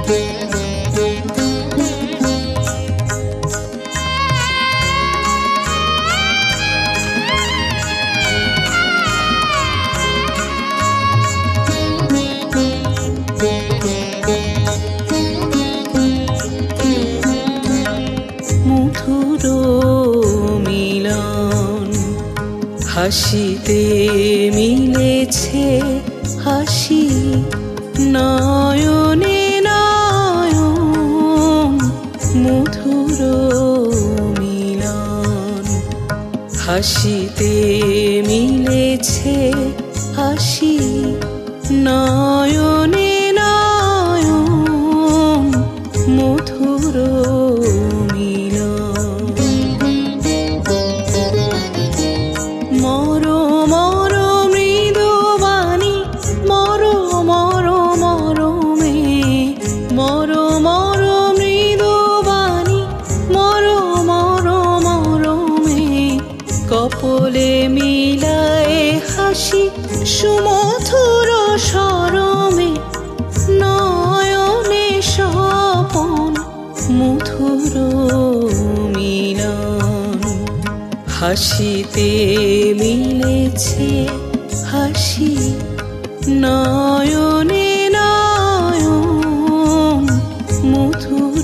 মধুর মিলন হাসিতে মিলেছে হাসি নয়নে নয়ন। মধুর মিলন হাসিতে মিলেছে হাসি নয়নে নয়ন। মধুর কপলে মিলায় হাসি সুমধুর স্বরমে নয়নে স্বপন। মধুর মিলন হাসিতে মিলেছে হাসি নয়নে নয়ন। মধুর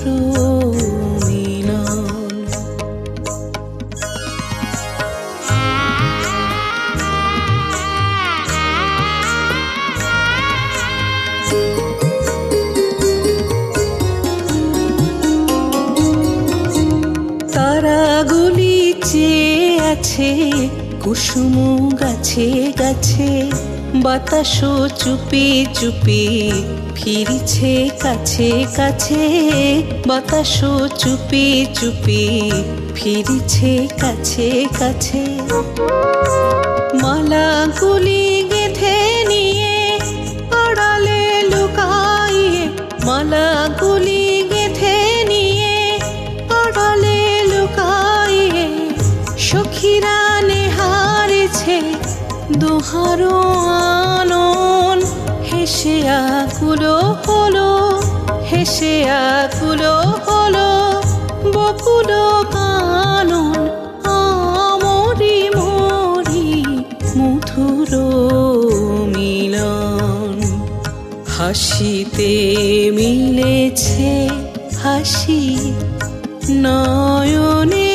তারাগুলি চেয়ে আছে কুসুম গাছে গাছে। বাতাসও চুপি চুপি ফিরছে কাছে কাছে। বাতাসও চুপি চুপি ফিরছে কাছে কাছে। মালাগুলি গেঁথে নিয়ে আড়ালে লুকাইয়ে। মালাগুলি গেঁথে নিয়ে আড়ালে লুকাইয়ে। সখীরা নেহারেছে দোহারো আনন। হেসে আকুলো হলো হেসে আকুলো হলো বকুল কানন। আমরি মরি মধুর মিলন হাসিতে মিলেছে হাসি নয়নে